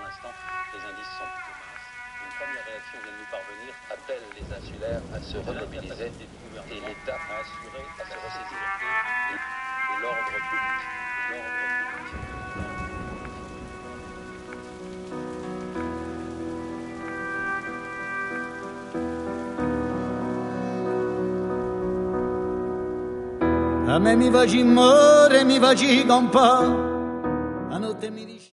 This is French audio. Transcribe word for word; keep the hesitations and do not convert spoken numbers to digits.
l'instant, les indices sont plutôt minces. Une première réaction vient de nous parvenir, appelle les insulaires à se remobiliser et l'État à assurer, à se ressaisir. Et, et l'ordre public. L'ordre public. A me mi faci more, mi faci compà, a notte mi dici